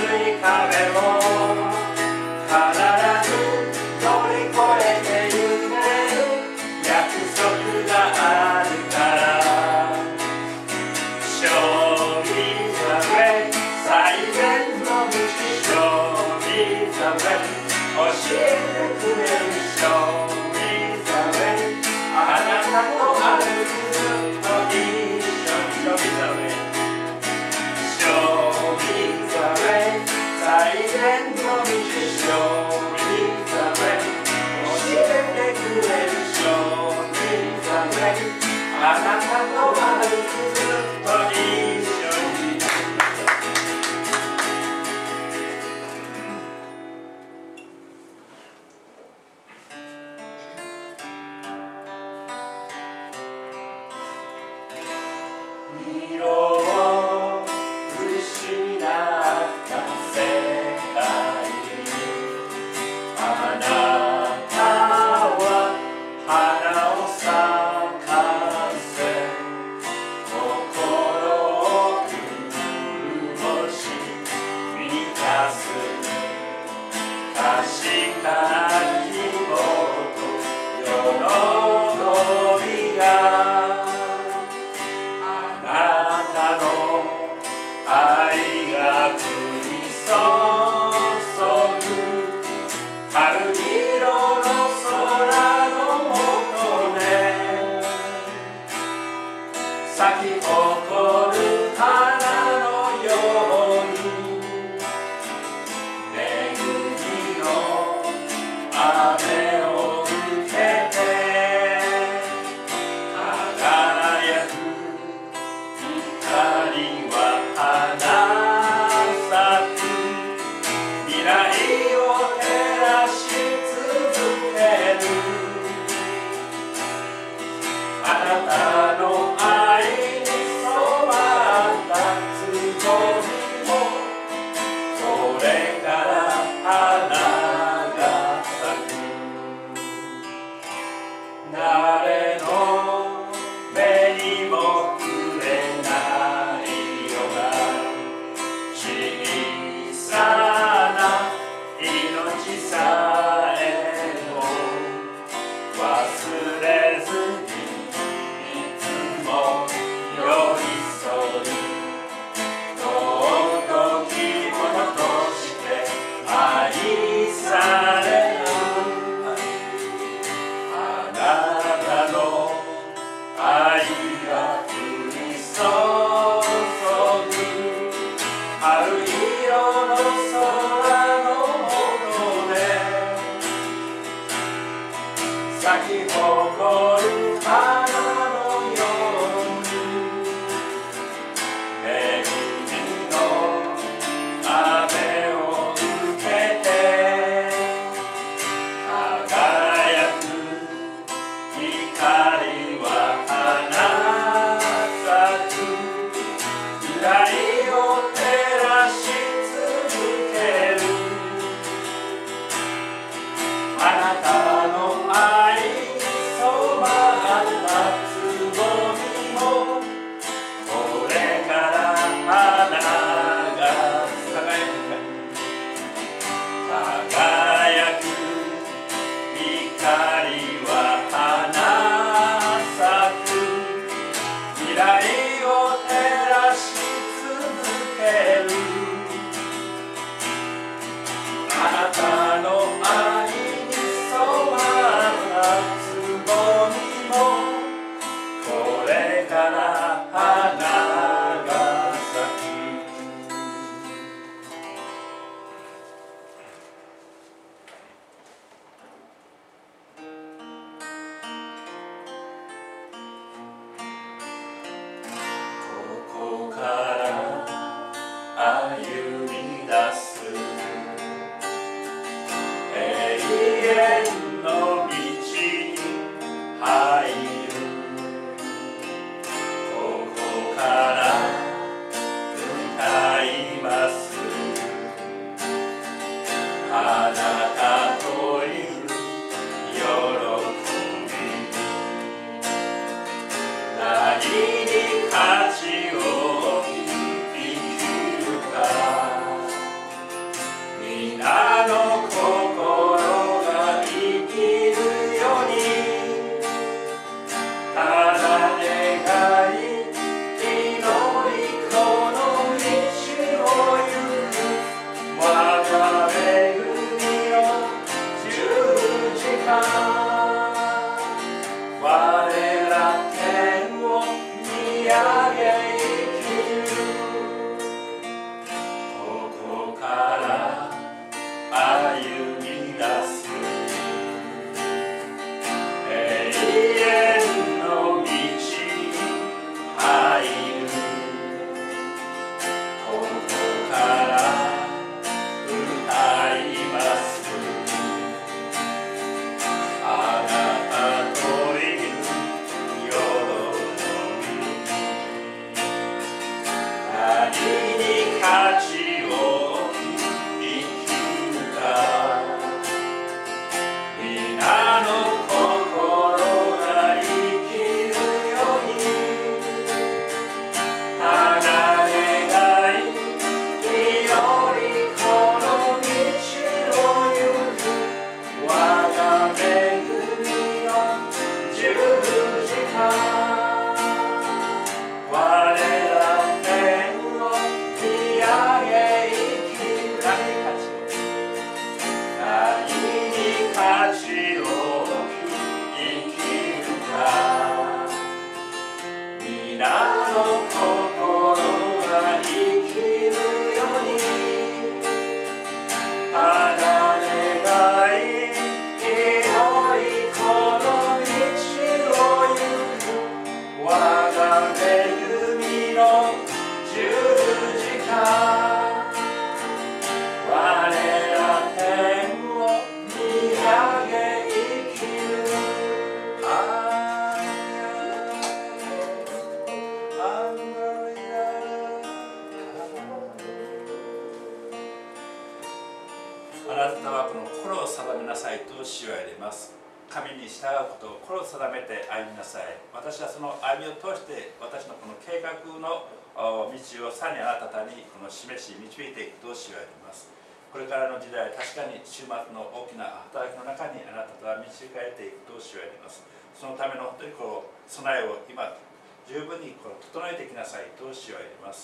い壁を必ず乗り越えてゆける約束があるから。 Show me the way 最善の道 Show me the way 教えてくれる Show me the way あなたと歩くずっと一緒に Show me the way Show me the way 最善の道 Show me the way 教えてくれる Show me the way あなたと歩くずっと一緒に。色を失った世界にあなたは花を咲かせ心を潤し満たす確かな希望と喜びがあなたの愛が降り注ぐ春色の空の下で咲き誇る花のように恵みの雨を受けて輝く光は花咲く未来を照らし続けるあなたの愛に染まったつぼみもこれから花が咲く誰の目にも触れないような小さな命さえも忘れずにいつも寄り添う尊きものとして愛されるあなたの愛が降り注ぐ春色の空の下で咲き誇る花のように恵みの雨を受けて輝く光は花咲く未来を照らし続けるあなたの愛に染まったつぼみもこれから花が輝く光は花咲く未来を照らし続けるあなたの愛に染まったつぼみもこれから花が咲くここから歩み出す永遠の道に入るここから向かいますあなたといる喜び何に価値を生きるかあなたはこの心を定めなさいと主は言います。神に従うことを心を定めて歩みなさい。私はその歩みを通して私のこの計画の道をさらにあなた方にこの示し導いていくと主は言います。これからの時代、確かに週末の大きな働きの中にあなた方は導かれていくと主は言います。そのための本当にこう備えを今十分にこう整えていきなさいと主は言います。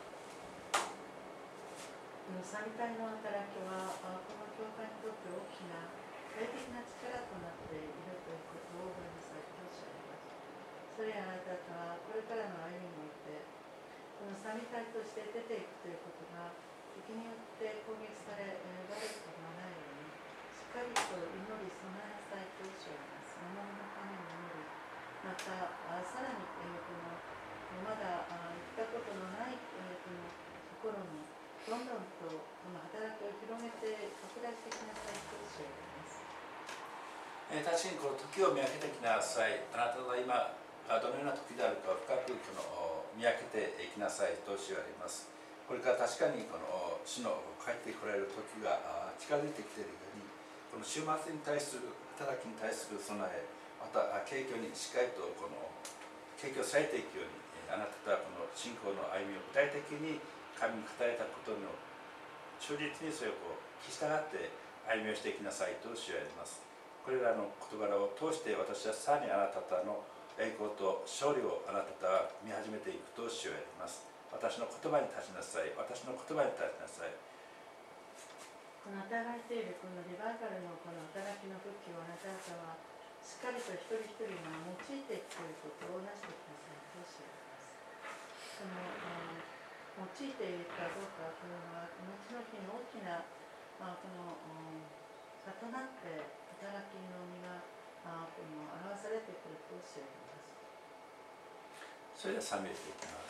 サミタイの働きはこの教会にとって大きな霊的な力となっているということを覚えなさいとおっしゃいます。それやあなた方はこれからの歩みにおいてこのサミタイとして出ていくということが敵によって攻撃されバレることがないようにしっかりと祈り備えなさいとおっしゃいます。守りのために祈り、またさらにまだ行ったことのないこのところにどんどんとこの働きを広げて拡大していきなさいとおっしゃいます。 確かにこの時を見分けていきなさい。あなたは今どのような時であるかを深くこの見分けていきなさいと主は言います。これから確かにこの主の帰ってこられる時が近づいてきているように、この週末に対する働きに対する備え、また景況にしっかりとこの景況されていくように、あなたはこの信仰の歩みを具体的に神に語られたことの忠実にそれをこう聞き従って歩みをしていきなさいと主は言います。これらの事柄を通して私はさらにあなた方の栄光と勝利をあなた方は見始めていくと主は言います。私の言葉に立ちなさい。私の言葉に立ちなさい。 この与えられているこのリバイバルのこの働きの復帰をあなた方はしっかりと一人一人が用いていくということをなしてくださいとおっしゃいます。その用いているかどうかというのは後の日に大きなこの差となって働きの実がこの表されてくるとおっしゃいます。 それでは賛美していきます。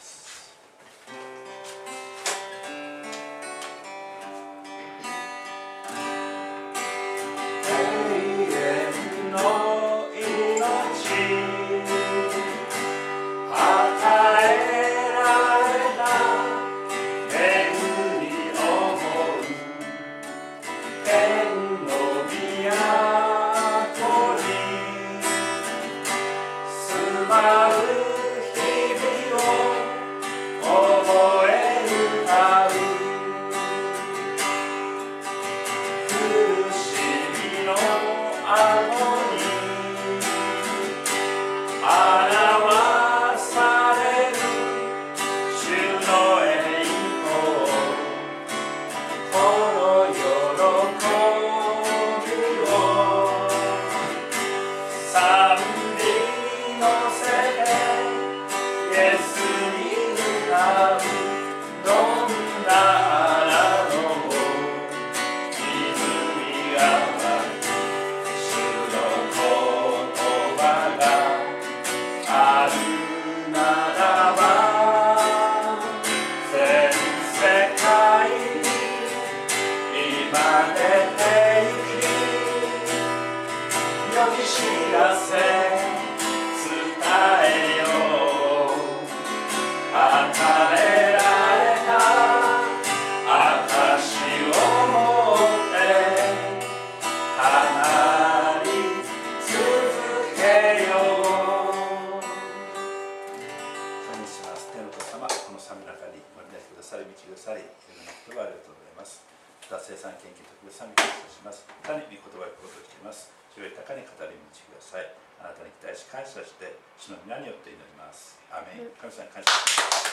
主の皆によって祈ります。アーメン。神様に感謝します。